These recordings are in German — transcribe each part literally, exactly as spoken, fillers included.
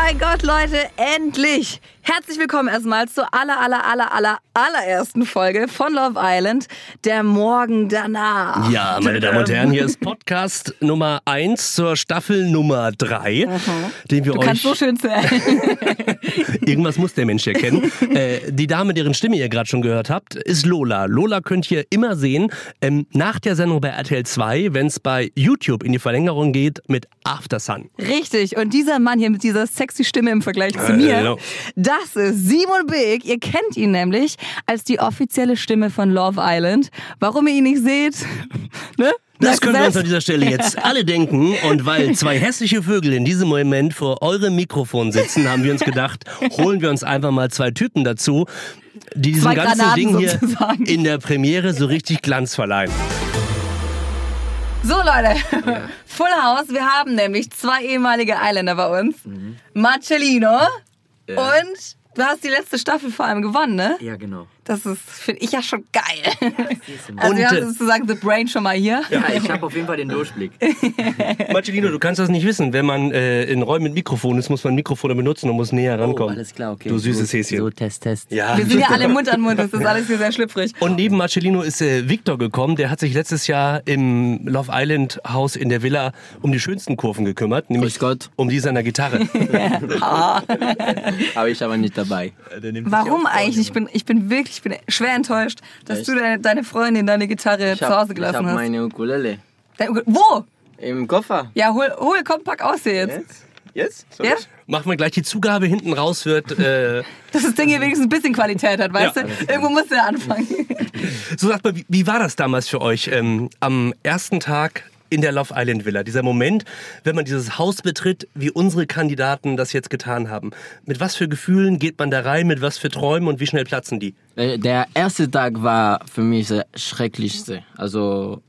mein Gott, Leute, endlich! Herzlich willkommen erstmal zur aller, aller, aller, aller, allerersten Folge von Love Island, der Morgen danach. Ja, meine Damen und Herren, hier ist Podcast Nummer eins zur Staffel Nummer drei, mhm. den wir du euch... kannst so schön zählen. Irgendwas muss der Mensch ja kennen. Äh, die Dame, deren Stimme ihr gerade schon gehört habt, ist Lola. Lola könnt ihr immer sehen, ähm, nach der Sendung bei R T L zwei, wenn es bei YouTube in die Verlängerung geht mit After Sun. Richtig, und dieser Mann hier mit dieser sexy Stimme im Vergleich zu mir, genau. Das ist Simon Big. Ihr kennt ihn nämlich als die offizielle Stimme von Love Island. Warum ihr ihn nicht seht, ne? Das können wir uns an dieser Stelle jetzt alle denken. Und weil zwei hässliche Vögel in diesem Moment vor eurem Mikrofon sitzen, haben wir uns gedacht, holen wir uns einfach mal zwei Typen dazu, die diesem zwei ganzen Granaten Ding hier sozusagen in der Premiere so richtig Glanz verleihen. So Leute, ja. Full House, wir haben nämlich zwei ehemalige Islander bei uns. Mhm. Marcellino ja. Und du hast die letzte Staffel vor allem gewonnen, ne? Ja, genau. Das ist, finde ich ja schon geil. Ja, also und, wir haben sozusagen The Brain schon mal hier. Ja, ich habe auf jeden Fall den Durchblick. Marcellino, du kannst das nicht wissen. Wenn man äh, in Räumen mit Mikrofon ist, muss man Mikrofone benutzen und muss näher rankommen. Oh, alles klar, okay. Du süßes so, Häschen. So, Test, Test. Ja. Wir sind ja alle Mund an Mund, das ist alles hier sehr schlüpfrig. Und neben Marcellino ist äh, Victor gekommen. Der hat sich letztes Jahr im Love Island Haus in der Villa um die schönsten Kurven gekümmert. Nämlich Gott. um die seiner Gitarre. Ja. Aber ich aber nicht dabei. Warum eigentlich? Ich bin, ich bin wirklich ich bin schwer enttäuscht, dass Echt? du deine, deine Freundin deine Gitarre ich zu hab, Hause gelassen ich hast. Ich habe meine Ukulele. Dein Ukulele. Wo? Im Koffer. Ja, hol, hol komm, pack aus hier jetzt. Jetzt? Jetzt? Ja? Machen wir gleich die Zugabe hinten raus wird. Äh Dass das Ding hier wenigstens ein bisschen Qualität hat, weißt ja. du? Irgendwo musst du ja anfangen. So, sagt mal, wie, wie war das damals für euch ähm, am ersten Tag in der Love Island Villa? Dieser Moment, wenn man dieses Haus betritt, wie unsere Kandidaten das jetzt getan haben. Mit was für Gefühlen geht man da rein, mit was für Träumen und wie schnell platzen die? Der erste Tag war für mich der schrecklichste. Also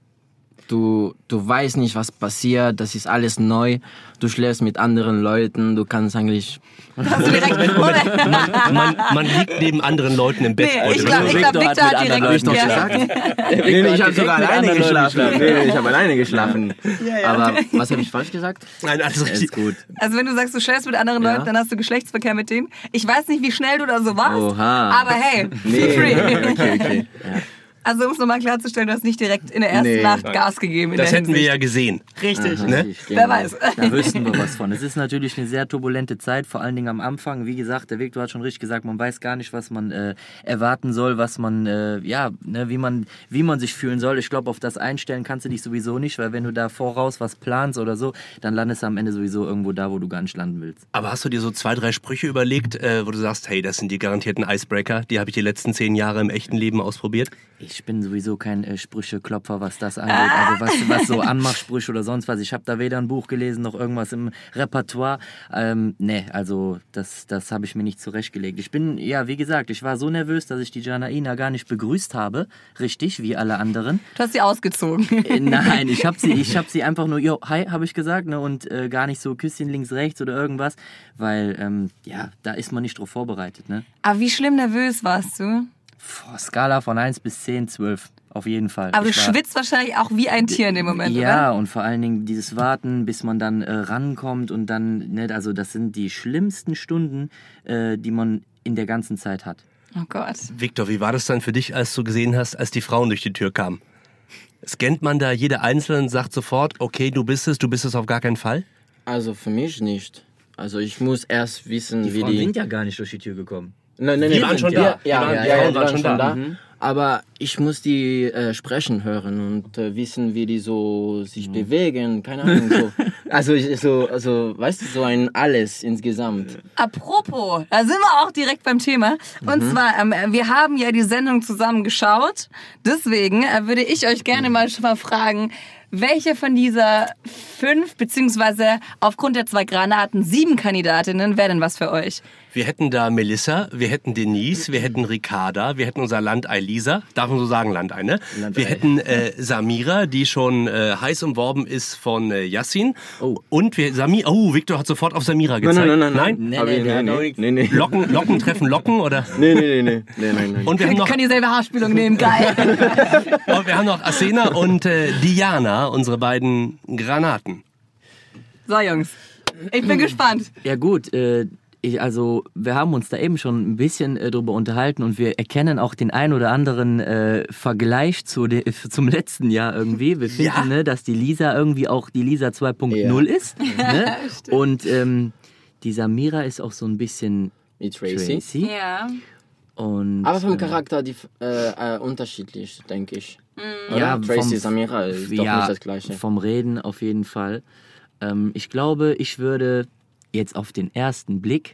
du, du weißt nicht, was passiert, das ist alles neu. Du schläfst mit anderen Leuten, du kannst eigentlich... Hast du direkt, man, man, man liegt neben anderen Leuten im Bett. Nee, ich glaube, glaub, Victor, Victor hat, hat direkt Leuten gesagt. Nee, nee, ich habe sogar alleine geschlafen. Nee, ich habe alleine geschlafen. Ja, ja. Aber was habe ich falsch gesagt? Nein, alles richtig. Gut. Also wenn du sagst, du schläfst mit anderen ja. Leuten, dann hast du Geschlechtsverkehr mit denen. Ich weiß nicht, wie schnell du da so warst, Oha. aber hey, nee. feel free. Okay, okay. Ja. Also um es nochmal klarzustellen, du hast nicht direkt in der ersten nee. Nacht Gas gegeben. In das der hätten wir ja gesehen. Richtig. Aha, ne? richtig Wer genau. weiß. Da wüssten wir was von. Es ist natürlich eine sehr turbulente Zeit, vor allen Dingen am Anfang. Wie gesagt, der Victor hat schon richtig gesagt, man weiß gar nicht, was man äh, erwarten soll, was man, äh, ja, ne, wie man, wie man sich fühlen soll. Ich glaube, auf das einstellen kannst du dich sowieso nicht, weil wenn du da voraus was planst oder so, dann landest du am Ende sowieso irgendwo da, wo du gar nicht landen willst. Aber hast du dir so zwei, drei Sprüche überlegt, äh, wo du sagst, hey, das sind die garantierten Icebreaker, die habe ich die letzten zehn Jahre im echten Leben ausprobiert? Ich bin sowieso kein äh, Sprücheklopfer, was das angeht. Also was, was so Anmachsprüche oder sonst was. Ich habe da weder ein Buch gelesen noch irgendwas im Repertoire. Ähm, nee, also das, das habe ich mir nicht zurechtgelegt. Ich bin, ja, wie gesagt, ich war so nervös, dass ich die Janaina gar nicht begrüßt habe. Richtig, wie alle anderen. Du hast sie ausgezogen. Äh, nein, ich habe sie, ich hab sie einfach nur, yo, hi, habe ich gesagt, ne, und äh, gar nicht so Küsschen links, rechts oder irgendwas. Weil, ähm, ja, da ist man nicht drauf vorbereitet, ne? Aber wie schlimm nervös warst du? Boah, Skala von eins bis zehn, zwölf. Auf jeden Fall. Aber ich du war, schwitzt wahrscheinlich auch wie ein Tier in dem Moment, ja, oder? Und vor allen Dingen dieses Warten, bis man dann äh, rankommt und dann, ne, also das sind die schlimmsten Stunden, äh, die man in der ganzen Zeit hat. Oh Gott. Victor, wie war das dann für dich, als du gesehen hast, als die Frauen durch die Tür kamen? Scannt man da jede Einzelne und sagt sofort, okay, du bist es, du bist es auf gar keinen Fall? Also für mich nicht. Also ich muss erst wissen, die wie Frauen die... Die sind ja gar nicht durch die Tür gekommen. Nein, nein, die nein, waren schon ja, da. Ja, die waren, ja, die ja, Frauen die waren schon da. da. Mhm. Aber ich muss die äh, sprechen hören und äh, wissen, wie die so sich mhm. bewegen, keine Ahnung. So. Also, ich, so, also, weißt du, so ein alles insgesamt. Apropos, da sind wir auch direkt beim Thema. Und mhm. zwar, ähm, wir haben ja die Sendung zusammen geschaut. Deswegen äh, würde ich euch gerne mal schon mal fragen, welche von dieser fünf, beziehungsweise aufgrund der zwei Granaten sieben Kandidatinnen wäre denn was für euch? Wir hätten da Melissa, wir hätten Denise, wir hätten Ricarda, wir hätten unser Landei Lisa, darf man so sagen, Landei, ne? Landei. Wir hätten äh, Samira, die schon äh, heiß umworben ist von äh, Yassin. Oh. Und wir, Sami, oh, Victor hat sofort auf Samira gezeigt. Nein, nein, nein, nein. nein. Nee, nee, nee, nee, nee, nee. Locken, Locken treffen Locken, oder? Nee, nee, nee, nee, nee, nee, nee. Und wir haben Wir noch, können dieselbe Haarspülung nehmen, geil. und wir haben noch Asena und äh, Diana, unsere beiden Granaten. So, Jungs. Ich bin gespannt. Ja gut, äh, ich, also wir haben uns da eben schon ein bisschen äh, drüber unterhalten und wir erkennen auch den ein oder anderen äh, Vergleich zu de, zum letzten Jahr irgendwie. Wir finden, Ja. ne, dass die Lisa irgendwie auch die Lisa zwei Punkt null Ja. ist. Ne? Und ähm, die Samira ist auch so ein bisschen Wie Tracy. Tracy. Ja. Und, Aber vom äh, Charakter die, äh, äh, unterschiedlich, denke ich. Mhm. Oder? Ja, Tracy vom- Samira ist doch ja, nicht das Gleiche. vom Reden auf jeden Fall. Ähm, ich glaube, ich würde jetzt auf den ersten Blick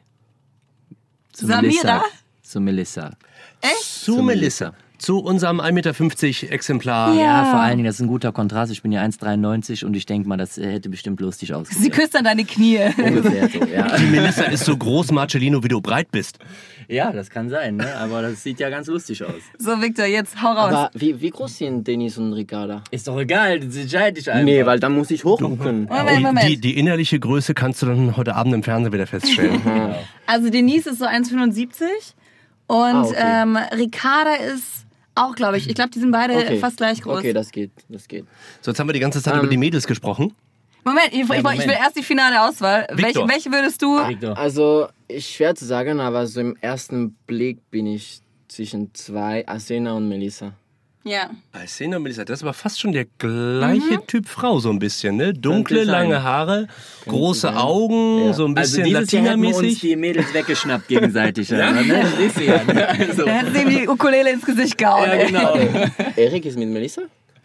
zu Samira? Melissa. Zu Melissa. Zu Melissa. Zu unserem eins Komma fünfzig Meter Exemplar. Ja. Ja, vor allen Dingen, das ist ein guter Kontrast. Ich bin ja eins Komma dreiundneunzig und ich denke mal, das äh, hätte bestimmt lustig Sie ausgesehen. küsst dann deine Knie. Ungefähr so, ja. Die Melissa ist so groß, Marcellino, wie du breit bist. Ja, das kann sein, ne? Aber das sieht ja ganz lustig aus. So, Victor, jetzt hau raus. Aber wie, wie groß sind Dennis und Ricarda? Ist doch egal, das entscheide ich einfach. Nee, weil dann muss ich hochgucken. Moment, Die, Moment. die, die innerliche Größe kannst du dann heute Abend im Fernsehen wieder feststellen. Also Denise ist so eins Komma fünfundsiebzig und Ah, okay. ähm, Ricarda ist auch, glaube ich, ich glaube, die sind beide Okay. fast gleich groß. Okay, das geht, das geht. So, jetzt haben wir die ganze Zeit Ähm. über die Mädels gesprochen. Moment, ich, ich, ich Moment. will erst die finale Auswahl. Welche, Victor. welche würdest du? Victor. Also, ist schwer zu sagen, aber so im ersten Blick bin ich zwischen zwei, Asena und Melissa. Ja. Alcena und Melissa, das ist aber fast schon der gleiche Typ Frau, so ein bisschen, ne? Dunkle, Könnte sein. lange Haare, große sein. Augen, Ja. so ein Also bisschen dieses Jahr hätten wir uns Latina-mäßig. die Mädels weggeschnappt gegenseitig. ja? Ne? Siehst du ja, ne? Also, Da hätten sie ihm die Ukulele ins Gesicht gehauen. ja, ey. genau. Erik ist mit Melissa?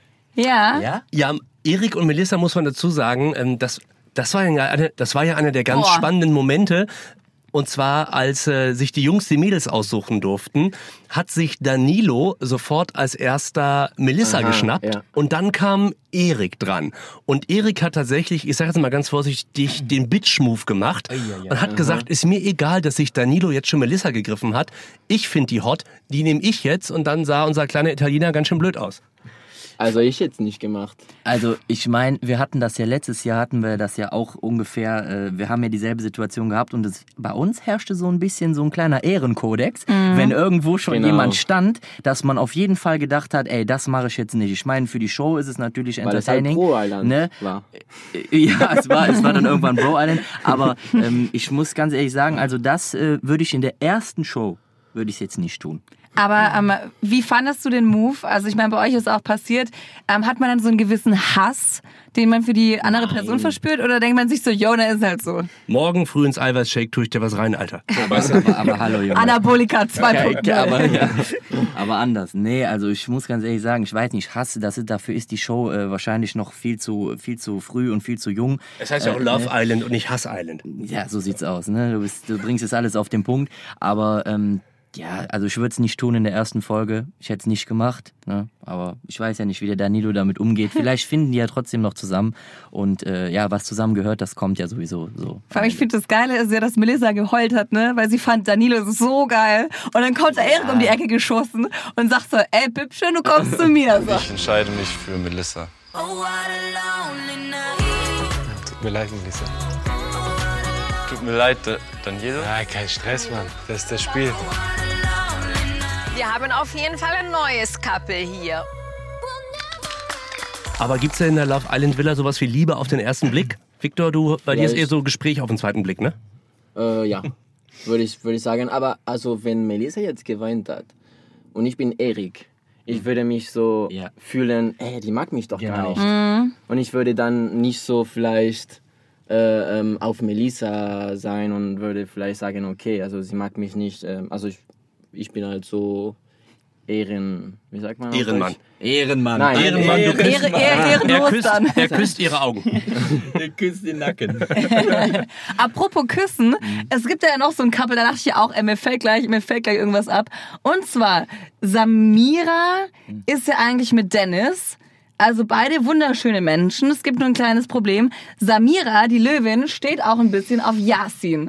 Ja. Ja? Ja, Erik und Melissa muss man dazu sagen, ähm, das, das, war ja eine, das war ja einer der ganz Boah. spannenden Momente. Und zwar, als äh, sich die Jungs die Mädels aussuchen durften, hat sich Danilo sofort als erster Melissa Aha, geschnappt. ja. Und dann kam Erik dran. Und Erik hat tatsächlich, ich sage jetzt mal ganz vorsichtig, den Bitch-Move gemacht. Und hat gesagt, ist mir egal, dass sich Danilo jetzt schon Melissa gegriffen hat. Ich finde die hot, die nehme ich jetzt. Und dann sah unser kleiner Italiener ganz schön blöd aus. Also ich jetzt nicht gemacht. Also ich meine, wir hatten das ja letztes Jahr, hatten wir das ja auch ungefähr, äh, wir haben ja dieselbe Situation gehabt und es, bei uns herrschte so ein bisschen so ein kleiner Ehrenkodex, wenn irgendwo schon Genau. jemand stand, dass man auf jeden Fall gedacht hat, ey, das mache ich jetzt nicht. Ich meine, für die Show ist es natürlich Weil es halt entertaining. Pro Island ne? war. Ja, es war, es war dann irgendwann Bro Island, aber ähm, ich muss ganz ehrlich sagen, also das äh, würde ich in der ersten Show, würde ich es jetzt nicht tun. Aber ähm, wie fandest du den Move? Also ich meine, bei euch ist auch passiert. Ähm, hat man dann so einen gewissen Hass, den man für die andere Person verspürt? Oder denkt man sich so, yo, da ist halt so. Morgen früh ins Eiweißshake tue ich dir was rein, Alter. Aber, aber hallo, Junge. Anabolika zwei Punkt null. Ja, aber, ja. aber anders. Nee, also ich muss ganz ehrlich sagen, ich weiß nicht, hasse, das ist, dafür ist die Show äh, wahrscheinlich noch viel zu, viel zu früh und viel zu jung. Es heißt ja auch Love Island und nicht Hass Island. Ja, so sieht's aus. Ne? Du, bist, du bringst es alles auf den Punkt. Aber ähm, ja, also ich würde es nicht tun in der ersten Folge. Ich hätte es nicht gemacht. Ne? Aber ich weiß ja nicht, wie der Danilo damit umgeht. Vielleicht finden die ja trotzdem noch zusammen. Und äh, ja, was zusammen gehört, das kommt ja sowieso so. Vor allem, ich finde das Geile ist ja, dass Melissa geheult hat, ne? Weil sie fand Danilo so geil. Und dann kommt der Erik um die Ecke geschossen und sagt so, ey, Püppchen, du kommst zu mir. So. Ich entscheide mich für Melissa. Tut mir leid, Melissa. Tut mir leid, Da- Danilo. Ja, kein Stress, Mann. Das ist das Spiel. Wir haben auf jeden Fall ein neues Couple hier. Aber gibt's denn in der Love Island Villa sowas wie Liebe auf den ersten Blick? Victor, du, bei dir ist Vielleicht. eher so Gespräch auf den zweiten Blick, ne? Äh, ja, würde ich, würde ich sagen. Aber also wenn Melissa jetzt geweint hat und ich bin Erik, ich würde mich so Ja. fühlen, ey, die mag mich doch Genau. gar nicht. Und ich würde dann nicht so vielleicht äh, ähm, auf Melissa sein und würde vielleicht sagen, okay, also sie mag mich nicht. Ähm, also ich, ich bin halt so Ehren, wie sagt man? auf Ehrenmann. Deutsch? Ehrenmann. Nein, Ehrenmann, du küsst, Ehre, Ehre, er, ehrenlos küsst, dann. er küsst ihre Augen. Der küsst den Nacken. Apropos Küssen, es gibt ja noch so ein Couple, da dachte ich ja auch, ey, mir fällt gleich, mir fällt gleich irgendwas ab. Und zwar, Samira ist ja eigentlich mit Dennis. Also beide wunderschöne Menschen. Es gibt nur ein kleines Problem. Samira, die Löwin, steht auch ein bisschen auf Yasin.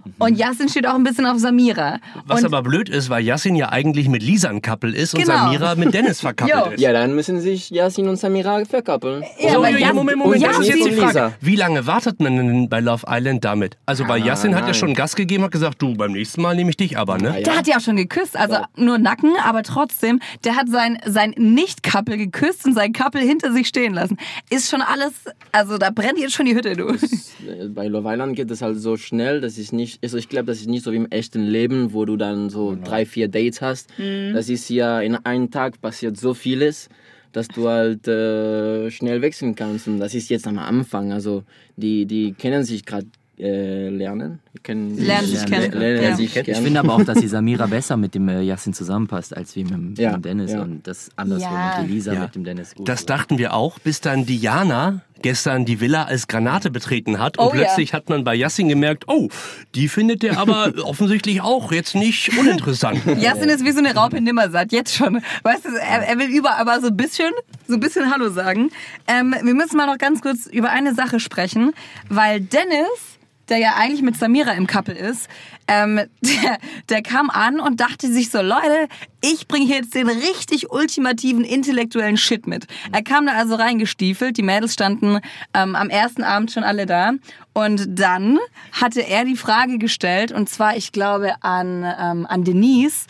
Und Yassin steht auch ein bisschen auf Samira. Was und aber blöd ist, weil Yassin ja eigentlich mit Lisa ein Couple ist und Genau. Samira mit Dennis verkappelt Jo. ist. Ja, dann müssen sich Yassin und Samira verkappeln. Ja, So, aber ja, Yassin- Moment, Moment, Ja, das ist jetzt die Yassin- Frage. Lisa. Wie lange wartet man denn bei Love Island damit? Also, weil Ah, Yassin hat ja nein. schon Gas gegeben, hat gesagt, du, beim nächsten Mal nehme ich dich aber, ne? Ah, ja. Der hat ja auch schon geküsst, also nur Nacken, aber trotzdem, der hat sein, sein Nicht-Couple geküsst und sein Couple hinter sich stehen lassen. Ist schon alles, also da brennt jetzt schon die Hütte, du. Bei Love Island geht es halt so schnell, dass ich nicht, also ich glaube, das ist nicht so wie im echten Leben, wo du dann so drei, vier Dates hast. Das ist ja in einem Tag passiert so vieles, dass du halt äh, schnell wechseln kannst. Und das ist jetzt am Anfang, also die, die kennen sich gerade äh, lernen. Die kennen, Lernen sich kennen. Lernen Ja. sich Ich kennen. finde aber auch, dass die Samira besser mit dem äh, Yassin zusammenpasst, als wie mit, dem- Ja, mit dem Dennis. ja. Und das andersrum Ja. mit Elisa Ja. mit dem Dennis gut. Das dachten wir auch, bis dann Diana gestern die Villa als Granate betreten hat. Und Oh ja. plötzlich hat man bei Yassin gemerkt, oh, die findet er aber offensichtlich auch jetzt nicht uninteressant. Yassin ist wie so eine Raupe Nimmersatt, jetzt schon. Weißt du, er, er will überall aber so ein bisschen, so ein bisschen Hallo sagen. Ähm, wir müssen mal noch ganz kurz über eine Sache sprechen, weil Dennis, der ja eigentlich mit Samira im Couple ist, ähm, der, der kam an und dachte sich so, Leute, ich bringe hier jetzt den richtig ultimativen intellektuellen Shit mit. Er kam da also reingestiefelt, die Mädels standen ähm, am ersten Abend schon alle da und dann hatte er die Frage gestellt und zwar, ich glaube, an, ähm, an Denise.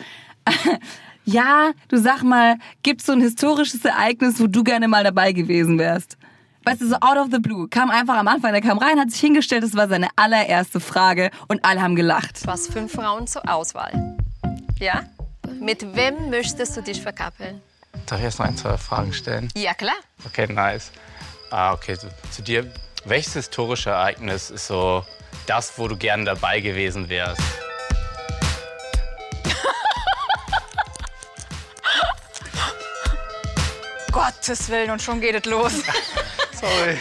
Ja, du sag mal, gibt's so ein historisches Ereignis, wo du gerne mal dabei gewesen wärst? Weißt du, so out of the blue. Kam einfach am Anfang, der kam rein, hat sich hingestellt, das war seine allererste Frage und alle haben gelacht. Du hast fünf Frauen zur Auswahl. Ja? Mit wem möchtest du dich verkappeln? Darf ich erst noch ein, zwei Fragen stellen? Ja, klar. Okay, nice. Ah, okay, zu, zu dir. Welches historische Ereignis ist so das, wo du gerne dabei gewesen wärst? Gottes Willen, und schon geht es los. Sorry.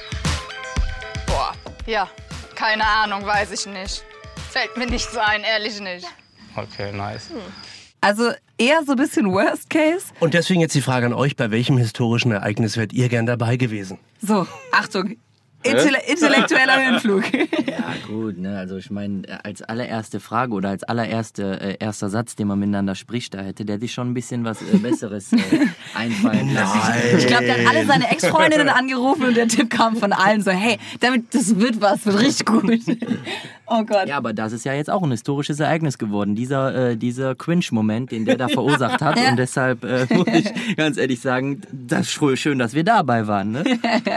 Boah, ja, keine Ahnung, weiß ich nicht. Fällt mir nichts ein, ehrlich nicht. Okay, nice. Also eher so ein bisschen Worst Case. Und deswegen jetzt die Frage an euch, bei welchem historischen Ereignis wärt ihr gern dabei gewesen? So, Achtung, Intelle intellektueller Höhenflug. Ja, gut, ne? Also ich meine, als allererste Frage oder als allererste äh, erster Satz, den man miteinander spricht, da hätte der sich schon ein bisschen was äh, Besseres äh, einfallen lassen. Ich glaube, der hat alle seine Ex-Freundinnen angerufen und der Tipp kam von allen so, hey, damit, das wird was, wird richtig gut. Oh Gott. Ja, aber das ist ja jetzt auch ein historisches Ereignis geworden, dieser, äh, dieser Cringe-Moment, den der da verursacht hat. Ja. Und deshalb äh, muss ich ganz ehrlich sagen, das ist schön, dass wir dabei waren. Ne?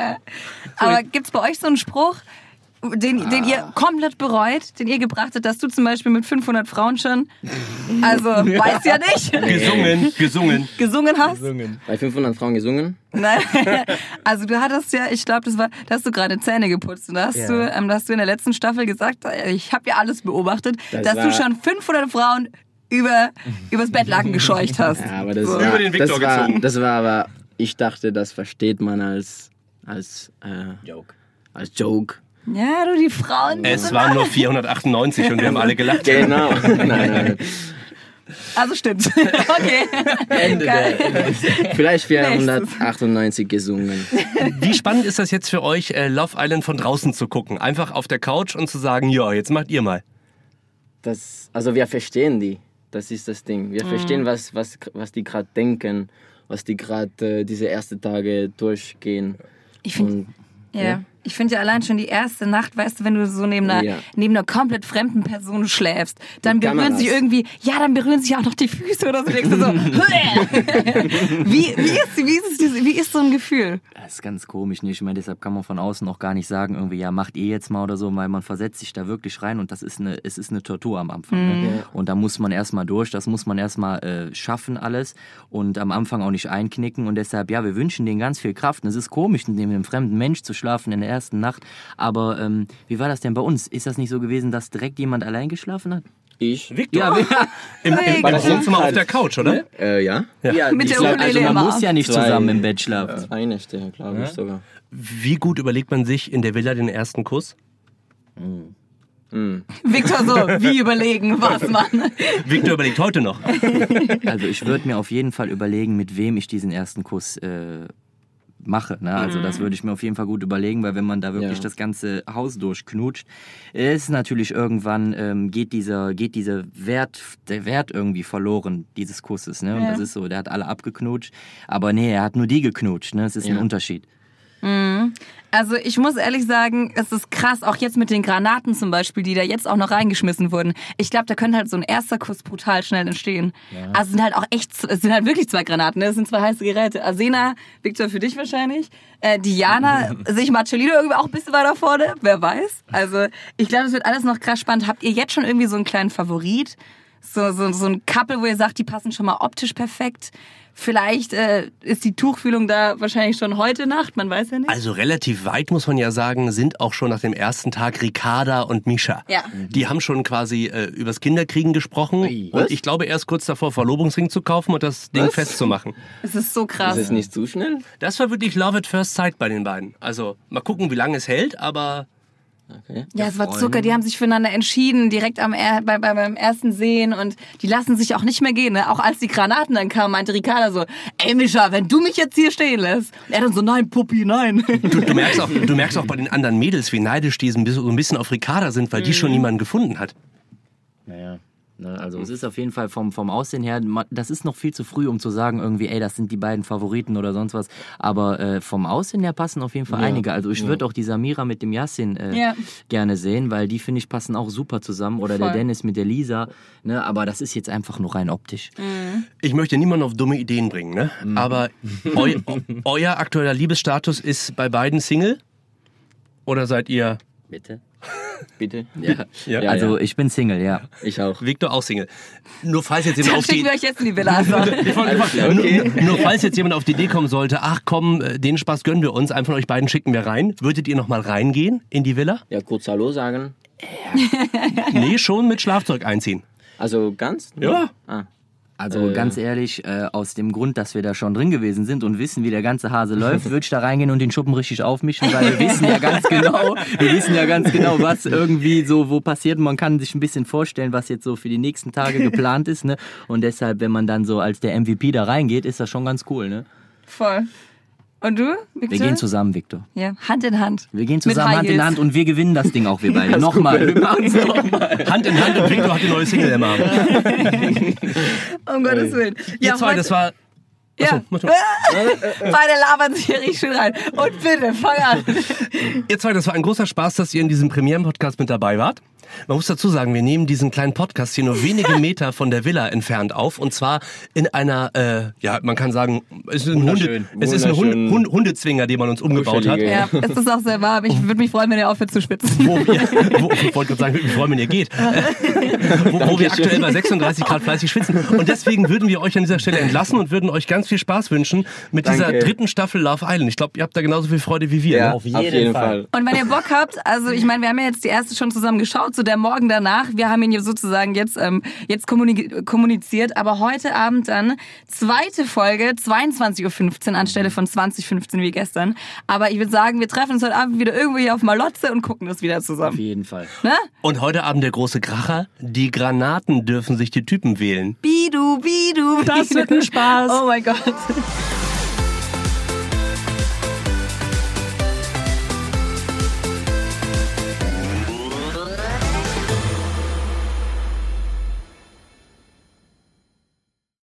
Aber gibt's bei euch so einen Spruch, den, den ihr komplett bereut, den ihr gebracht habt, dass du zum Beispiel mit fünfhundert Frauen schon, also weiß ja nicht, Gesungen, gesungen. gesungen hast? Bei fünfhundert Frauen gesungen. Nein. Also du hattest ja, ich glaube, das war, da hast du gerade Zähne geputzt und da hast, Ja. du, ähm, da hast du in der letzten Staffel gesagt, ich habe ja alles beobachtet, Das dass du war- schon fünfhundert Frauen über, übers Bettlaken gescheucht hast. Ja, aber das So. war, Über den Viktor das war, gezogen. das war aber, ich dachte, das versteht man als, als, äh, Joke. als Joke. Ja, du, die Frauen. die Es sind waren nur vierhundertachtundneunzig und wir haben alle gelacht. Genau. nein, nein. Also stimmt. Okay. Ende Geil. der, Vielleicht vierhundertachtundneunzig gesungen. Wie spannend ist das jetzt für euch, äh, Love Island von draußen zu gucken? Einfach auf der Couch und zu sagen, ja, jetzt macht ihr mal. Das, also wir verstehen die. Das ist das Ding. Wir verstehen, was, was, was die gerade denken, was die gerade äh, diese ersten Tage durchgehen. Ich finde Und ja. Ja. Ich finde ja allein schon die erste Nacht, weißt du, wenn du so neben einer, Ja. neben einer komplett fremden Person schläfst, dann Mit berühren sich Kameras. irgendwie, ja, dann berühren sich auch noch die Füße oder so. Denkst du so, wie, wie, ist, wie, ist es, wie ist so ein Gefühl? das ist ganz komisch, nicht? Ich meine, deshalb kann man von außen auch gar nicht sagen, irgendwie, ja, macht ihr jetzt mal oder so, weil man versetzt sich da wirklich rein und das ist eine, es ist eine Tortur am Anfang. Ne? Und da muss man erstmal durch, das muss man erstmal äh, schaffen alles und am Anfang auch nicht einknicken und deshalb, ja, wir wünschen denen ganz viel Kraft und es ist komisch, neben einem fremden Mensch zu schlafen in der ersten Nacht, aber ähm, wie war das denn bei uns? Ist das nicht so gewesen, dass direkt jemand allein geschlafen hat? ich? Victor? Ja, wir, Im, im, War im das Wohnzimmer jetzt auf der Couch, oder? Äh, ja. ja, Mit die der schlafen- Ukulele also man immer. muss ja nicht Zwei- zusammen im Bett schlafen. Zwei Nächte, glaube ich sogar. Wie gut überlegt man sich in der Villa den ersten Kuss? Victor so, wie überlegen, was man. Victor überlegt heute noch. Also ich würde mir auf jeden Fall überlegen, mit wem ich diesen ersten Kuss äh, mache. Ne? Also das würde ich mir auf jeden Fall gut überlegen, weil wenn man da wirklich Ja. das ganze Haus durchknutscht, ist natürlich irgendwann, ähm, geht dieser, geht dieser Wert, der Wert irgendwie verloren, dieses Kusses. Ne? Und Ja. das ist so, der hat alle abgeknutscht, aber nee, er hat nur die geknutscht. Ne? Es ist Ja. ein Unterschied. Also ich muss ehrlich sagen, es ist krass, auch jetzt mit den Granaten zum Beispiel, die da jetzt auch noch reingeschmissen wurden. Ich glaube, da könnte halt so ein erster Kuss brutal schnell entstehen. Also es sind halt auch echt, es sind halt wirklich zwei Granaten, ne? Es sind zwei heiße Geräte. Arsena, Victor für dich wahrscheinlich. Äh, Diana, sehe ich Marcellino irgendwie auch ein bisschen weiter vorne, wer weiß. Also ich glaube, es wird alles noch krass spannend. Habt ihr jetzt schon irgendwie so einen kleinen Favorit? So, so, so ein Couple, wo ihr sagt, die passen schon mal optisch perfekt? Vielleicht äh, ist die Tuchfühlung da wahrscheinlich schon heute Nacht, man weiß ja nicht. Also relativ weit, muss man ja sagen, sind auch schon nach dem ersten Tag Ricarda und Mischa. Ja. Die haben schon quasi äh, übers Kinderkriegen gesprochen. Ui, und was? ich glaube, erst kurz davor, Verlobungsring zu kaufen und das Ding Was? festzumachen. Es ist so krass. Ist es nicht zu schnell? Das war wirklich Love at First Sight bei den beiden. Also mal gucken, wie lange es hält, aber Okay. Ja, es war Zucker, die haben sich füreinander entschieden, direkt am er bei, bei, beim ersten Sehen und die lassen sich auch nicht mehr gehen. Ne? Auch als die Granaten dann kamen, meinte Ricarda so, ey Mischa, wenn du mich jetzt hier stehen lässt. Und er dann so, nein, Puppi, nein. du, du, merkst auch, du merkst auch bei den anderen Mädels, wie neidisch die so ein bisschen- so ein bisschen auf Ricarda sind, weil die schon niemanden gefunden hat. Naja. Ne, also es ist auf jeden Fall vom, vom Aussehen her, ma- das ist noch viel zu früh, um zu sagen irgendwie, ey, das sind die beiden Favoriten oder sonst was. Aber äh, vom Aussehen her passen auf jeden Fall Ja. einige. Also ich würde auch die Samira mit dem Yassin äh, Ja. gerne sehen, weil die, finde ich, passen auch super zusammen. Oder Voll. der Dennis mit der Lisa. Ne, aber das ist jetzt einfach nur rein optisch. Ich möchte niemanden auf dumme Ideen bringen, ne? Aber eu, euer aktueller Liebesstatus ist bei beiden Single? Oder seid ihr, Bitte? Bitte? Ja. Ja. Also ich bin Single, ja. Ich auch. Victor, auch Single? Nur falls jetzt jemand Dann auf die... schicken wir euch jetzt in die Villa. Also. Ich wollte einfach- nur, nur falls jetzt jemand auf die Idee kommen sollte, ach komm, äh, den Spaß gönnen wir uns, einen von euch beiden schicken wir rein. Würdet ihr noch mal reingehen in die Villa? Ja, kurz Hallo sagen. Nee, schon mit Schlafzeug einziehen. Also ganz? Ja. Ah. Also Äh. ganz ehrlich, äh, aus dem Grund, dass wir da schon drin gewesen sind und wissen, wie der ganze Hase läuft, würde ich da reingehen und den Schuppen richtig aufmischen, weil wir wissen ja ganz genau, wir wissen ja ganz genau, was irgendwie so wo passiert. Man kann sich ein bisschen vorstellen, was jetzt so für die nächsten Tage geplant ist, ne? Und deshalb, wenn man dann so als der M V P da reingeht, ist das schon ganz cool, ne? Voll. Und du, Victor? Wir gehen zusammen, Victor. Ja, Hand in Hand. Wir gehen Mit zusammen High Hand in Heels. Hand und wir gewinnen das Ding auch, wir beide. Nochmal. Wir machen's nochmal. Hand in Hand und Victor hat die neue Single im Arm. Um Gottes Willen. Ihr zwei, heute- das war... Ja. Achso, mach doch. Beide labern sich hier richtig schön rein. Und bitte, fang an. Ihr zwei, das war ein großer Spaß, dass ihr in diesem Premieren-Podcast mit dabei wart. Man muss dazu sagen, wir nehmen diesen kleinen Podcast hier nur wenige Meter von der Villa entfernt auf. Und zwar in einer, äh, ja, man kann sagen, es ist ein, Hunde, Wunderschön. es ist ein Hund, Wunderschön. Hund, Hundezwinger, den man uns umgebaut hat. Kuschelige. Ja, es ist auch sehr warm. Ich würde mich freuen, wenn ihr aufhört zu schwitzen. Wo wir, wo, ich wollte gerade sagen, ich würde mich freuen, wenn ihr geht. Äh, wo, wo wir aktuell bei sechsunddreißig Grad fleißig schwitzen. Und deswegen würden wir euch an dieser Stelle entlassen und würden euch ganz viel Spaß wünschen mit dieser Danke. dritten Staffel Love Island. Ich glaube, ihr habt da genauso viel Freude wie wir. Ja, Ne? auf jeden, Fall. Und wenn ihr Bock habt, also ich meine, wir haben ja jetzt die erste schon zusammen geschaut, so der Morgen danach. Wir haben ihn ja sozusagen jetzt, ähm, jetzt kommuni- kommuniziert, aber heute Abend dann zweite Folge, zweiundzwanzig Uhr fünfzehn anstelle von zwanzig Uhr fünfzehn wie gestern. Aber ich würde sagen, wir treffen uns heute Abend wieder irgendwo hier auf Malotze und gucken das wieder Auf zusammen. jeden Fall. Ne? Und heute Abend der große Kracher. Die Granaten dürfen sich die Typen wählen. Bidu, Bidu, Das wird Bidu. ein Spaß. Oh mein Gott.